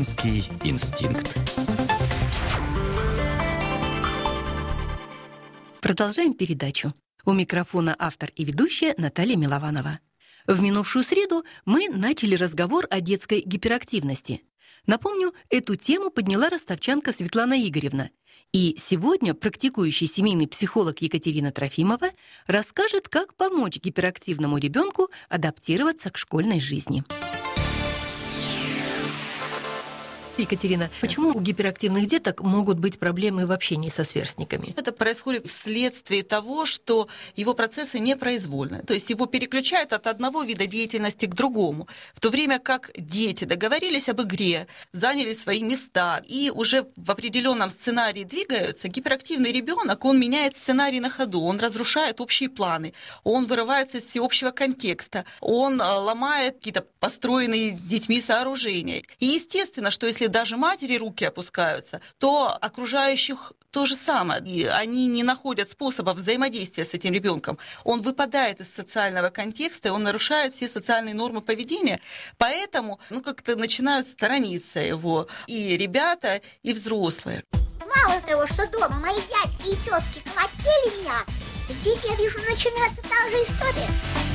Женский инстинкт. Продолжаем передачу. У микрофона автор и ведущая Наталья Милованова. В минувшую среду мы начали разговор о детской гиперактивности. Напомню, эту тему подняла ростовчанка Светлана Игоревна. И сегодня практикующий семейный психолог Екатерина Трофимова расскажет, как помочь гиперактивному ребенку адаптироваться к школьной жизни. Екатерина, почему у гиперактивных деток могут быть проблемы в общении со сверстниками? Это происходит вследствие того, что его процессы непроизвольны. То есть его переключают от одного вида деятельности к другому. В то время как дети договорились об игре, заняли свои места и уже в определенном сценарии двигаются, гиперактивный ребенок, он меняет сценарий на ходу, он разрушает общие планы, он вырывается из всеобщего контекста, он ломает какие-то построенные детьми сооружения. И естественно, что если даже матери руки опускаются, то окружающих то же самое. И они не находят способа взаимодействия с этим ребенком. Он выпадает из социального контекста, и он нарушает все социальные нормы поведения. Поэтому как-то начинают сторониться его и ребята, и взрослые. Мало того, что дома мои дядьки и тетки колотили меня, здесь, я вижу, начинается та же история.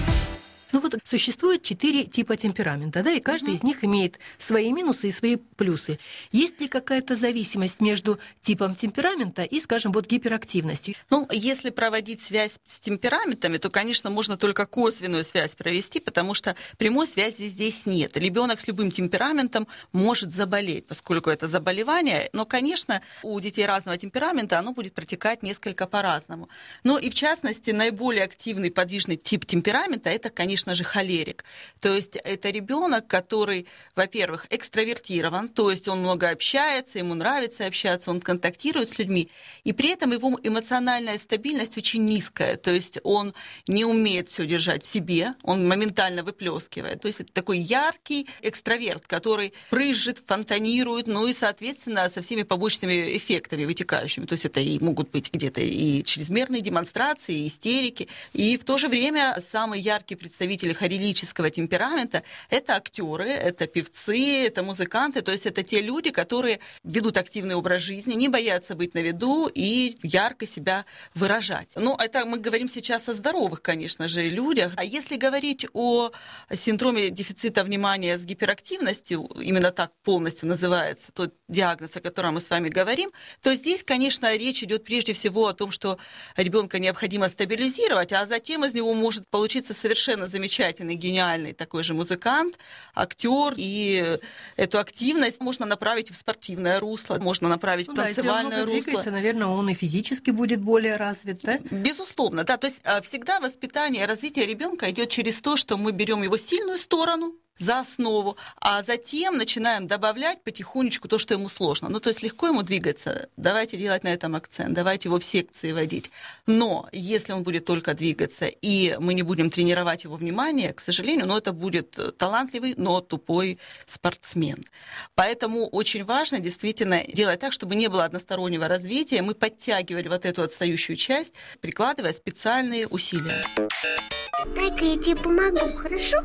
Существует 4 типа темперамента, да, и каждый из них имеет свои минусы и свои плюсы. Есть ли какая-то зависимость между типом темперамента и, скажем, гиперактивностью? Если проводить связь с темпераментами, то, конечно, можно только косвенную связь провести, потому что прямой связи здесь нет. Ребенок с любым темпераментом может заболеть, поскольку это заболевание, но, конечно, у детей разного темперамента оно будет протекать несколько по-разному. И, в частности, наиболее активный подвижный тип темперамента – это, конечно же, холерик. То есть это ребенок, который, во-первых, экстравертирован, то есть он много общается, ему нравится общаться, он контактирует с людьми, и при этом его эмоциональная стабильность очень низкая, то есть он не умеет все держать в себе, он моментально выплескивает. То есть это такой яркий экстраверт, который брызжет, фонтанирует, и, соответственно, со всеми побочными эффектами вытекающими. То есть это и могут быть где-то и чрезмерные демонстрации, и истерики, и в то же время самый яркий представитель холерического темперамента – это актеры, это певцы, это музыканты, то есть это те люди, которые ведут активный образ жизни, не боятся быть на виду и ярко себя выражать. Это мы говорим сейчас о здоровых, конечно же, людях. А если говорить о синдроме дефицита внимания с гиперактивностью, именно так полностью называется тот диагноз, о котором мы с вами говорим, то здесь, конечно, речь идет прежде всего о том, что ребенка необходимо стабилизировать, а затем из него может получиться совершенно замечательный, гениальный такой же музыкант, актер, и эту активность можно направить в спортивное русло, можно направить в танцевальное русло. Двигается, наверное, он и физически будет более развит, да? Безусловно, да. То есть всегда воспитание и развитие ребенка идет через то, что мы берем его сильную сторону за основу, а затем начинаем добавлять потихонечку то, что ему сложно. То есть легко ему двигаться, давайте делать на этом акцент, давайте его в секции водить. Но если он будет только двигаться, и мы не будем тренировать его внимание, к сожалению, это будет талантливый, но тупой спортсмен. Поэтому очень важно действительно делать так, чтобы не было одностороннего развития. Мы подтягивали эту отстающую часть, прикладывая специальные усилия. Дай-ка я тебе помогу, хорошо?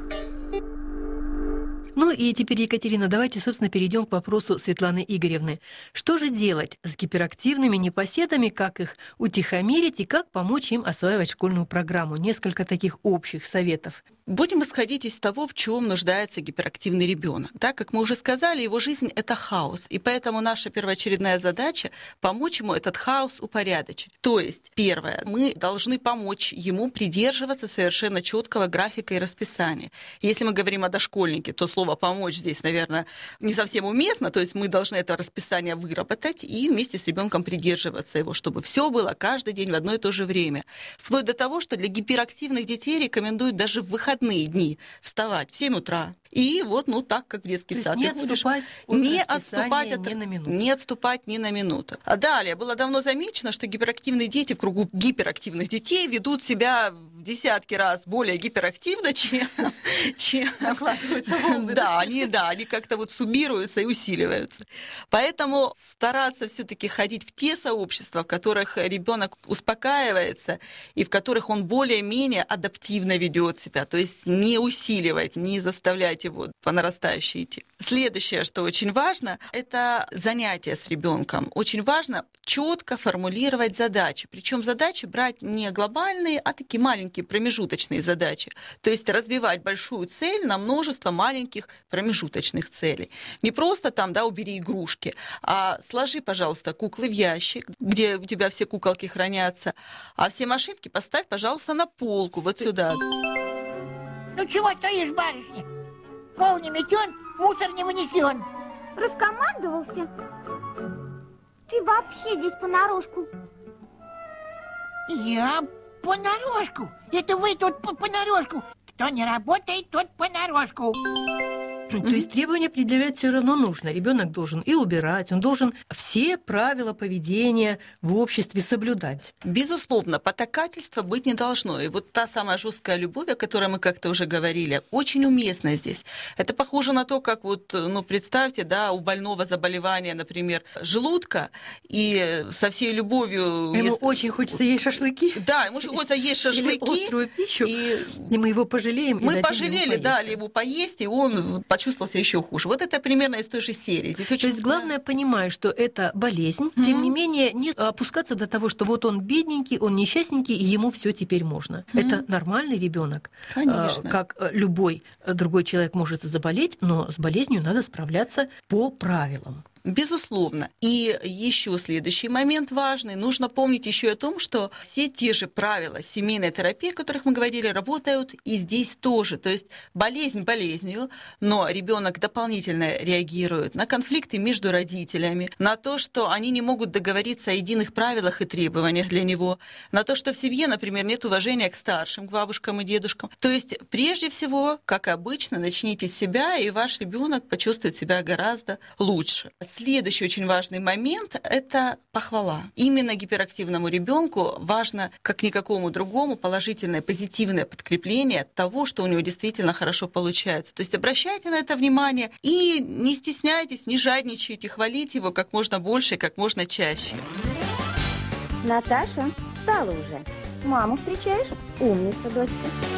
И теперь, Екатерина, давайте, собственно, перейдем к вопросу Светланы Игоревны. Что же делать с гиперактивными непоседами, как их утихомирить и как помочь им осваивать школьную программу? Несколько таких общих советов. Будем исходить из того, в чем нуждается гиперактивный ребенок. Так как мы уже сказали, его жизнь – это хаос, и поэтому наша первоочередная задача – помочь ему этот хаос упорядочить. То есть, первое, мы должны помочь ему придерживаться совершенно четкого графика и расписания. Если мы говорим о дошкольнике, то слово «помочь» здесь, наверное, не совсем уместно, то есть мы должны это расписание выработать и вместе с ребенком придерживаться его, чтобы все было каждый день в одно и то же время. Вплоть до того, что для гиперактивных детей рекомендуют даже в выходные дни вставать в 7 утра. И так, как в детский сад. Не отступать ни на минуту. А далее, было давно замечено, что гиперактивные дети в кругу гиперактивных детей ведут себя в десятки раз более гиперактивно, чем... Накладываются волны. Да, они как-то суммируются и усиливаются. Поэтому стараться все-таки ходить в те сообщества, в которых ребенок успокаивается и в которых он более-менее адаптивно ведет себя. То есть не усиливать, не заставлять заставлять его по нарастающей идти. Следующее, что очень важно, это занятия с ребенком. Очень важно четко формулировать задачи. Причем задачи брать не глобальные, а такие маленькие промежуточные задачи. То есть разбивать большую цель на множество маленьких промежуточных целей. Не просто там, да, убери игрушки, а сложи, пожалуйста, куклы в ящик, где у тебя все куколки хранятся, а все машинки поставь, пожалуйста, на полку, вот сюда. Ну чего стоишь, барышня? Пол не метен, мусор не вынесен. Раскомандовался? Ты вообще здесь понарошку. Я понарошку. Это вы тут понарошку. Кто не работает, тот понарошку. То есть требования предъявлять все равно нужно. Ребенок должен и убирать, он должен все правила поведения в обществе соблюдать. Безусловно, потакательства быть не должно. И вот та самая жесткая любовь, о которой мы как-то уже говорили, очень уместна здесь. Это похоже на то, как вот, ну, представьте, да, у больного заболевания, например, желудка, и со всей любовью... Ему очень хочется есть шашлыки. Да, ему же хочется есть шашлыки. Или острую пищу, и мы его пожалеем. Мы пожалели, дали ему поесть, и он почувствовал себя еще хуже. Вот это примерно из той же серии. Здесь очень... То есть главное, понимая, что это болезнь, тем не менее не опускаться до того, что вот он бедненький, он несчастненький, и ему все теперь можно. Это нормальный ребенок. Конечно. Как любой другой человек может заболеть, но с болезнью надо справляться по правилам. Безусловно. И еще следующий момент важный. Нужно помнить еще и о том, что все те же правила семейной терапии, о которых мы говорили, работают и здесь тоже. То есть болезнь болезнью, но ребенок дополнительно реагирует на конфликты между родителями, на то, что они не могут договориться о единых правилах и требованиях для него, на то, что в семье, например, нет уважения к старшим, к бабушкам и дедушкам. То есть прежде всего, как обычно, начните с себя, и ваш ребенок почувствует себя гораздо лучше. Следующий очень важный момент – это похвала. Именно гиперактивному ребенку важно, как никакому другому, положительное, позитивное подкрепление того, что у него действительно хорошо получается. То есть обращайте на это внимание и не стесняйтесь, не жадничайте, хвалите его как можно больше и как можно чаще. Наташа, встала уже. Маму встречаешь? Умница, дочка.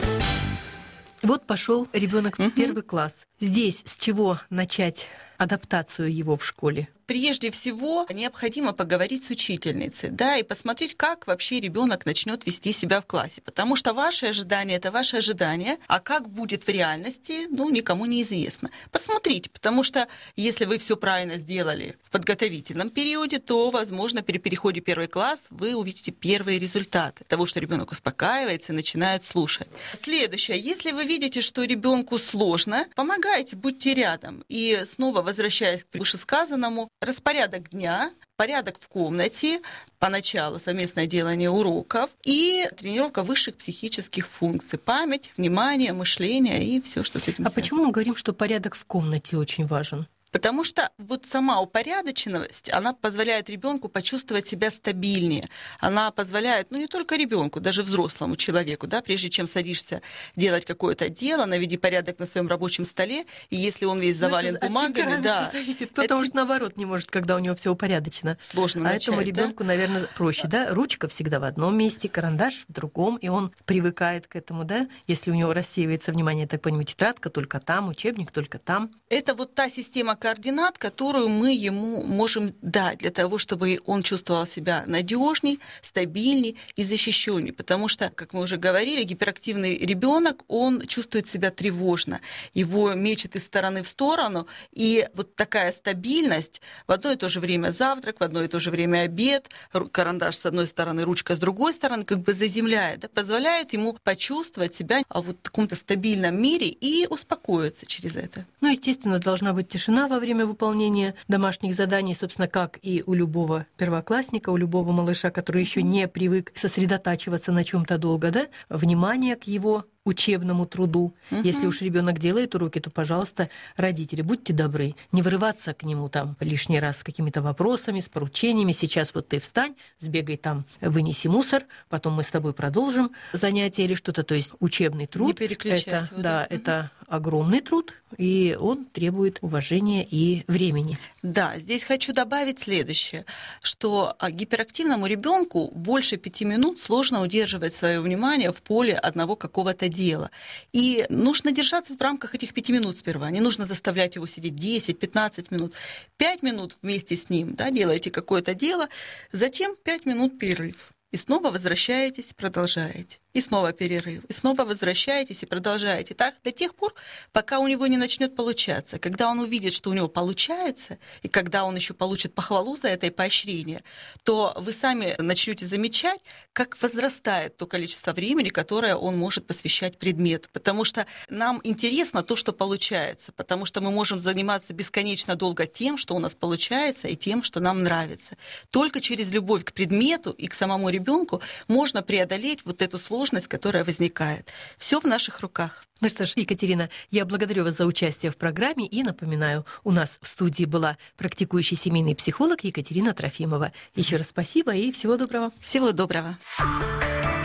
Вот пошел ребенок в первый класс. Здесь с чего начать адаптацию его в школе? Прежде всего, необходимо поговорить с учительницей, да, и посмотреть, как вообще ребенок начнет вести себя в классе. Потому что ваши ожидания – это ваши ожидания, а как будет в реальности, ну, никому не известно. Посмотрите, потому что если вы все правильно сделали в подготовительном периоде, то, возможно, при переходе в первый класс вы увидите первые результаты того, что ребенок успокаивается и начинает слушать. Следующее. Если вы видите, что ребенку сложно, помогайте, будьте рядом. И снова возвращаясь к вышесказанному, распорядок дня, порядок в комнате, поначалу совместное делание уроков и тренировка высших психических функций, память, внимание, мышление и все, что с этим связано. А почему мы говорим, что порядок в комнате очень важен? Потому что вот сама упорядоченность, она позволяет ребенку почувствовать себя стабильнее. Она позволяет, ну не только ребенку, даже взрослому человеку, да, прежде чем садишься делать какое-то дело, наведи порядок на своем рабочем столе, и если он весь завален бумагами, да. Зависит. Кто-то, может, наоборот, не может, когда у него все упорядочено. Сложно начать, этому ребенку, да? наверное, проще, да? Ручка всегда в одном месте, карандаш в другом, и он привыкает к этому, да? Если у него рассеивается внимание, я так понимаю, тетрадка только там, учебник только там. Это вот та система координат, которую мы ему можем дать для того, чтобы он чувствовал себя надежней, стабильней и защищенней. Потому что, как мы уже говорили, гиперактивный ребенок, он чувствует себя тревожно, его мечет из стороны в сторону, и вот такая стабильность, в одно и то же время завтрак, в одно и то же время обед, карандаш с одной стороны, ручка с другой стороны, как бы заземляет, да, позволяет ему почувствовать себя в таком-то стабильном мире и успокоиться через это. Ну, естественно, должна быть тишина во время выполнения домашних заданий, собственно, как и у любого первоклассника, у любого малыша, который еще не привык сосредотачиваться на чем-то долго, да, внимание к его учебному труду. Если уж ребенок делает уроки, то, пожалуйста, родители, будьте добры, не врываться к нему там лишний раз с какими-то вопросами, с поручениями. Сейчас вот ты встань, сбегай там, вынеси мусор, потом мы с тобой продолжим занятие или что-то. То есть учебный труд. Не переключать это, его, да, это огромный труд, и он требует уважения и времени. Да, здесь хочу добавить следующее, что гиперактивному ребенку больше 5 минут сложно удерживать свое внимание в поле одного какого-то дела. И нужно держаться в рамках этих 5 минут сперва. Не нужно заставлять его сидеть 10-15 минут. 5 минут вместе с ним, да, делаете какое-то дело, затем 5 минут перерыв. И снова возвращаетесь, продолжаете. И снова перерыв. И снова возвращаетесь и продолжаете. Так до тех пор, пока у него не начнет получаться. Когда он увидит, что у него получается, и когда он еще получит похвалу за это и поощрение, то вы сами начнете замечать, как возрастает то количество времени, которое он может посвящать предмету. Потому что нам интересно то, что получается. Потому что мы можем заниматься бесконечно долго тем, что у нас получается, и тем, что нам нравится. Только через любовь к предмету и к самому ребенку можно преодолеть вот эту сложность, которая возникает. Все в наших руках. Ну что ж, Екатерина, я благодарю вас за участие в программе и напоминаю, у нас в студии была практикующий семейный психолог Екатерина Трофимова. Еще раз спасибо и всего доброго. Всего доброго.